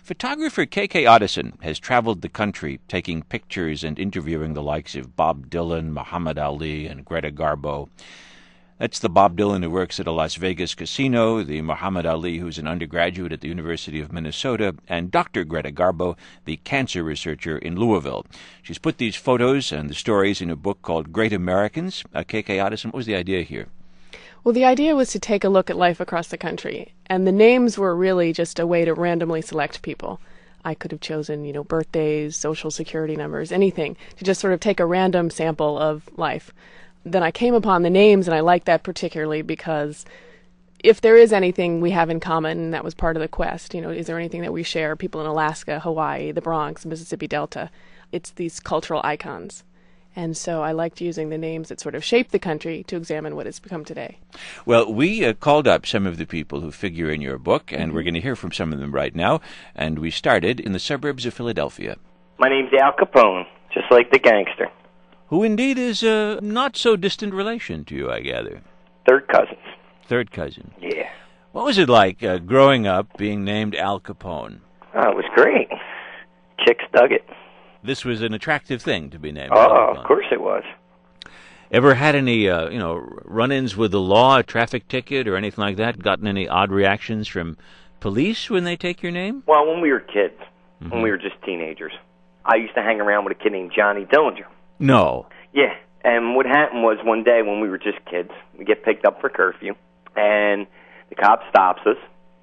Photographer K.K. Otteson has traveled the country taking pictures and interviewing the likes of Bob Dylan, Muhammad Ali, and Greta Garbo. That's the Bob Dylan who works at a Las Vegas casino, the Muhammad Ali who's an undergraduate at the University of Minnesota, and Dr. Greta Garbo, the cancer researcher in Louisville. She's put these photos and the stories in a book called Great Americans. K.K. Otteson, what was the idea here? Well, the idea was to take a look at life across the country, and the names were really just a way to randomly select people. I could have chosen, birthdays, social security numbers, anything, to just sort of take a random sample of life. Then I came upon the names, and I liked that particularly because if there is anything we have in common, and that was part of the quest, is there anything that we share, people in Alaska, Hawaii, the Bronx, Mississippi Delta, it's these cultural icons. And so I liked using the names that sort of shaped the country to examine what it's become today. Well, we called up some of the people who figure in your book, and we're going to hear from some of them right now. And we started in the suburbs of Philadelphia. My name's Al Capone, just like the gangster. Who indeed is a not-so-distant relation to you, I gather. Third cousins. Third cousin. Yeah. What was it like growing up being named Al Capone? Oh, it was great. Chicks dug it. This was an attractive thing to be named Al Capone. Oh, of course it was. Ever had any, run-ins with the law, a traffic ticket or anything like that? Gotten any odd reactions from police when they take your name? Well, when we were kids, when we were just teenagers, I used to hang around with a kid named Johnny Dillinger. No. Yeah, and what happened was one day when we were just kids, we get picked up for curfew, and the cop stops us,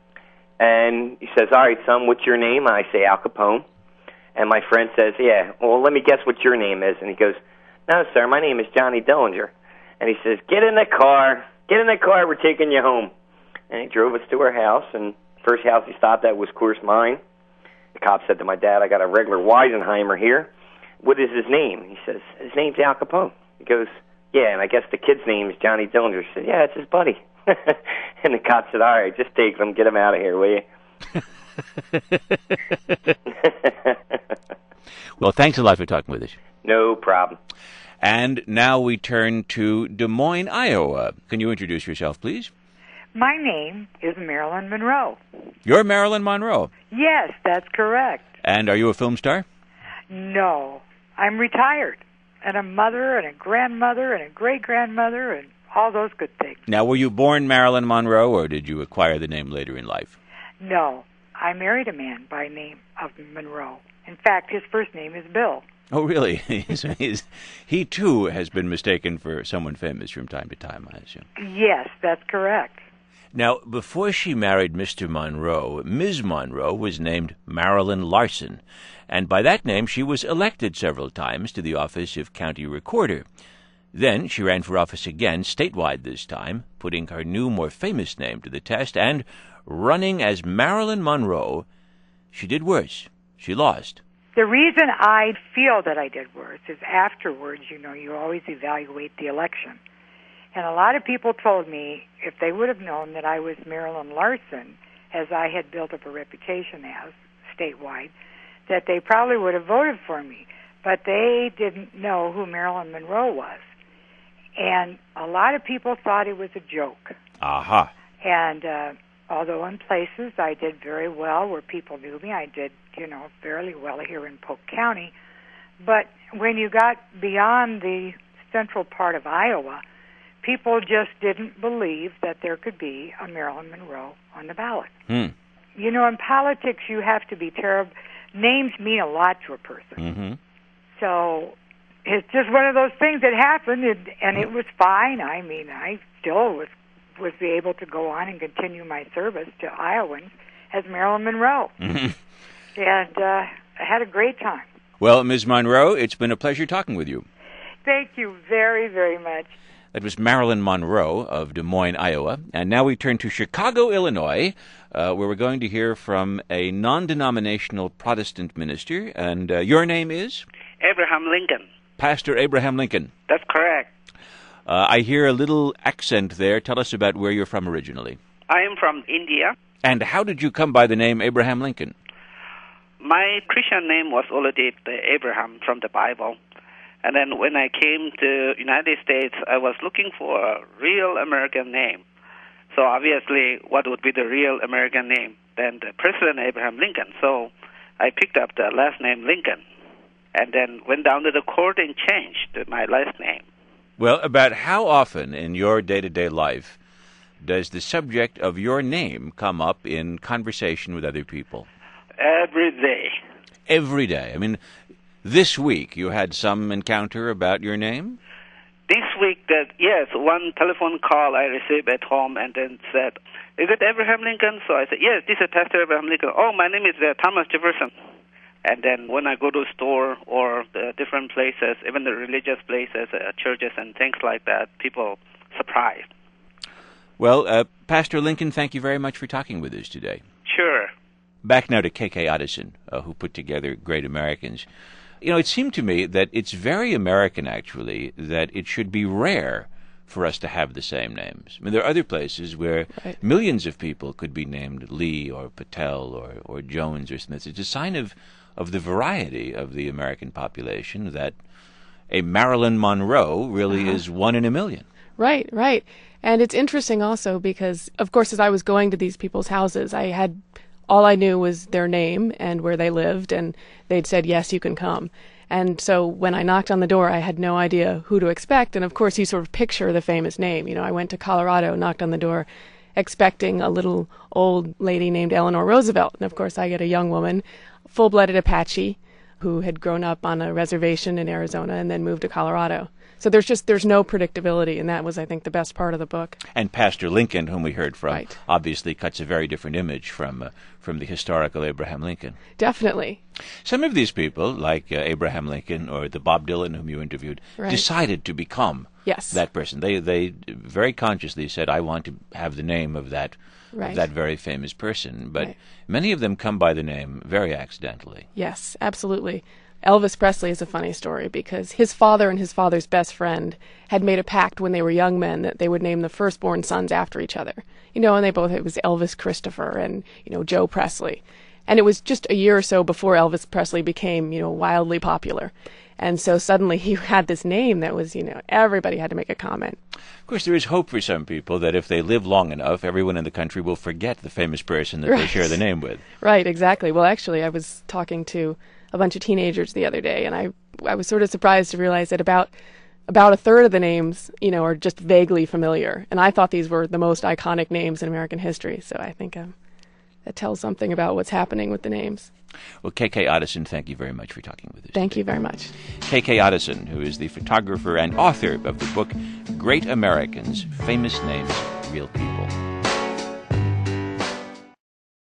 and he says, "All right, son, what's your name?" And I say, "Al Capone." And my friend says, "Yeah, well, let me guess what your name is." And he goes, "No, sir, my name is Johnny Dillinger." And he says, "Get in the car, we're taking you home." And he drove us to our house, and first house he stopped at was, of course, mine. The cop said to my dad, "I got a regular Weisenheimer here. What is his name?" He says, "His name's Al Capone." He goes, "Yeah, and I guess the kid's name is Johnny Dillinger." He said, "Yeah, it's his buddy." And the cop said, "All right, just take him, get him out of here, will you?" Well, thanks a lot for talking with us. No problem. And now we turn to Des Moines, Iowa. Can you introduce yourself, please? My name is Marilyn Monroe. You're Marilyn Monroe. Yes, that's correct. And are you a film star? No, I'm retired, and a mother and a grandmother and a great-grandmother and all those good things. Now, were you born Marilyn Monroe, or did you acquire the name later in life? No, I married a man by name of Monroe. In fact, his first name is Bill. Oh, really? He, too, has been mistaken for someone famous from time to time, I assume. Yes, that's correct. Now, before she married Mr. Monroe, Ms. Monroe was named Marilyn Larson, and by that name she was elected several times to the office of county recorder. Then she ran for office again, statewide this time, putting her new, more famous name to the test, and running as Marilyn Monroe, she did worse. She lost. The reason I feel that I did worse is afterwards, you always evaluate the election. And a lot of people told me if they would have known that I was Marilyn Larson, as I had built up a reputation as statewide, that they probably would have voted for me. But they didn't know who Marilyn Monroe was. And a lot of people thought it was a joke. Aha. And although in places I did very well where people knew me, I did, fairly well here in Polk County. But when you got beyond the central part of Iowa, people just didn't believe that there could be a Marilyn Monroe on the ballot. In politics, you have to be terrible. Names mean a lot to a person. Mm-hmm. So it's just one of those things that happened, and it was fine. I mean, I still was able to go on and continue my service to Iowans as Marilyn Monroe. Mm-hmm. And I had a great time. Well, Ms. Monroe, it's been a pleasure talking with you. Thank you very, very much. That was Marilyn Monroe of Des Moines, Iowa. And now we turn to Chicago, Illinois, where we're going to hear from a non-denominational Protestant minister. And your name is? Abraham Lincoln. Pastor Abraham Lincoln. That's correct. I hear a little accent there. Tell us about where you're from originally. I am from India. And how did you come by the name Abraham Lincoln? My Christian name was already Abraham from the Bible. And then when I came to United States, I was looking for a real American name. So obviously, what would be the real American name? than the President Abraham Lincoln. So I picked up the last name Lincoln, and then went down to the court and changed my last name. Well, about how often in your day-to-day life does the subject of your name come up in conversation with other people? Every day. Every day. I mean, this week you had some encounter about your name? This week, yes, one telephone call I received at home and then said, "Is it Abraham Lincoln?" So I said, "Yes, this is Pastor Abraham Lincoln." "Oh, my name is Thomas Jefferson." And then when I go to a store or the different places, even the religious places, churches and things like that, people surprised. Well, Pastor Lincoln, thank you very much for talking with us today. Sure. Back now to K.K. Otteson, who put together Great Americans. You know, it seemed to me that it's very American, actually, that it should be rare for us to have the same names. I mean, there are other places where millions of people could be named Lee or Patel or Jones or Smith. It's a sign of the variety of the American population that a Marilyn Monroe really is one in a million. Right, right. And it's interesting also because, of course, as I was going to these people's houses, all I knew was their name and where they lived, and they'd said, "Yes, you can come." And so when I knocked on the door, I had no idea who to expect. And of course, you sort of picture the famous name. You know, I went to Colorado, knocked on the door, expecting a little old lady named Eleanor Roosevelt. And of course, I get a young woman, full-blooded Apache, who had grown up on a reservation in Arizona and then moved to Colorado. So there's no predictability, and that was, I think, the best part of the book. And Pastor Lincoln, whom we heard from, obviously cuts a very different image from the historical Abraham Lincoln. Definitely. Some of these people, like Abraham Lincoln or the Bob Dylan whom you interviewed, decided to become that person. They very consciously said, "I want to have the name of that very famous person." But many of them come by the name very accidentally. Yes, absolutely. Elvis Presley is a funny story because his father and his father's best friend had made a pact when they were young men that they would name the firstborn sons after each other. You know, and it was Elvis Christopher and, Joe Presley. And it was just a year or so before Elvis Presley became, wildly popular. And so suddenly he had this name that was, everybody had to make a comment. Of course, there is hope for some people that if they live long enough, everyone in the country will forget the famous person that they share the name with. Right, exactly. Well, actually, I was talking to a bunch of teenagers the other day, and I was sort of surprised to realize that about a third of the names, are just vaguely familiar. And I thought these were the most iconic names in American history. So I think that tells something about what's happening with the names. Well, K.K. Otteson, thank you very much for talking with us. Thank you very much. K.K. Otteson, who is the photographer and author of the book Great Americans, Famous Names, Real People.